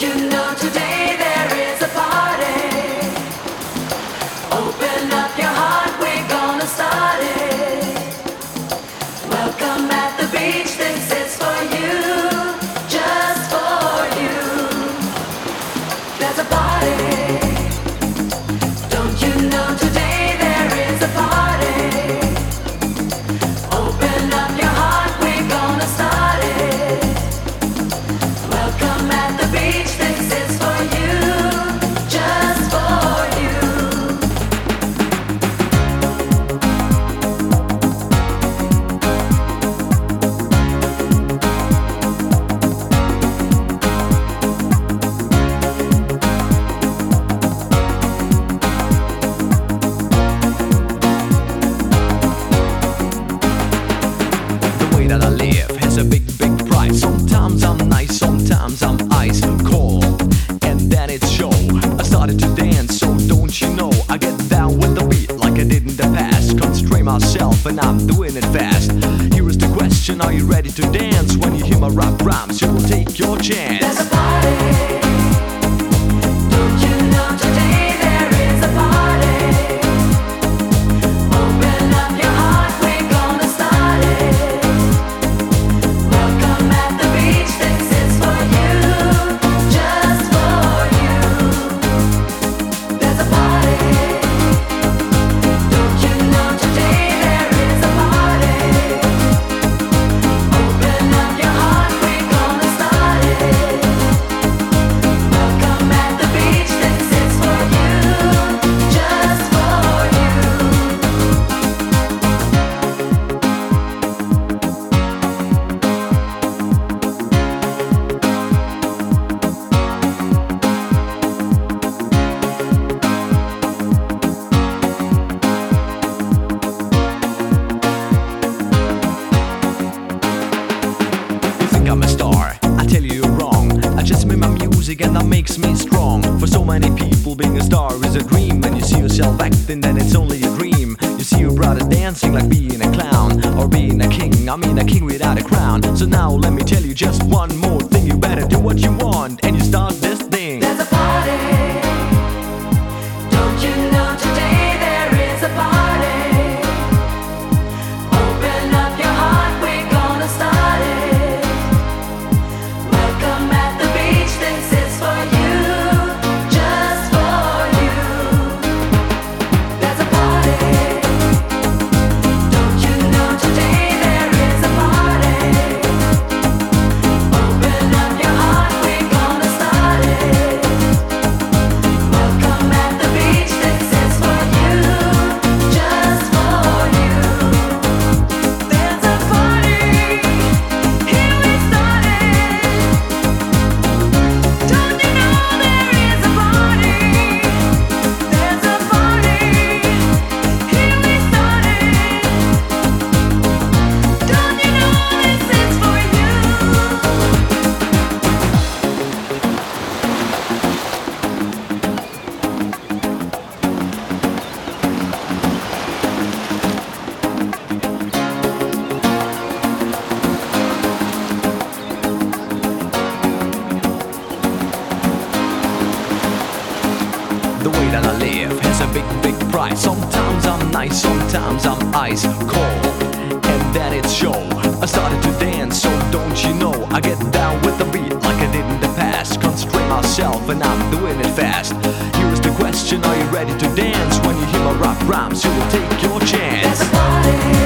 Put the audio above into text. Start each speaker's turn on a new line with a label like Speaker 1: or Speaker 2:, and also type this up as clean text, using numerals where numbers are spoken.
Speaker 1: you know today there is a party? Open up your heart, we're gonna start it. Welcome at the beach, this is for you, just for you. There's a party. Don't you know today there is a party? Open up your heart, we're gonna start it. Welcome at the beach, this is for you, just for you.
Speaker 2: The way that I live has a big price. Sometimes I'm nice, sometimes I'm ice cold, and then it's show. I started to dance, so don't you know I get down with the beat like I did in the past. Constrain myself and I'm doing it fast. Here is the question, are you ready to dance? When you hear my rap rhymes, you will take your chance.
Speaker 1: There's a party. Don't you know today there is a party? Open up your heart, we're gonna start it. Welcome at the beach, this is for you, just for you. There's a party. Don't you know today there is a party? Open up your heart, we're gonna start it. Welcome at the beach, this is for you, just for you.
Speaker 2: You think I'm a star? I tell you you're wrong. I just made my music and that makes me strong. For so many people, being a star is a dream. When you see yourself acting, then it's only a dream. You see your brother dancing like being a clown, or being a king. I mean a king without a crown. So now let me tell you just one more thing. You better do what you want, and you start this thing.
Speaker 1: There's a party. Don't you know today there is a party? Open up your heart, we're gonna start it. Welcome at the beach, this is for you, just for you. There's a party. Don't you know today there is a party? Open up your heart, we're gonna start it. Welcome at the beach, this is for you, just for you. There's a party, here we started. Don't you know there is a party? There's a party, here we started. Don't you know this is for you?
Speaker 2: The way that I live has a big price. Sometimes I'm nice, sometimes I'm ice cold, and then it's show. I started to dance, so don't you know I get down with the beat like I did in the past. Constrain myself and I'm doing it fast. Here is the question, are you ready to dance? When you hear my rap rhymes, you will take your chance.
Speaker 1: There's a party.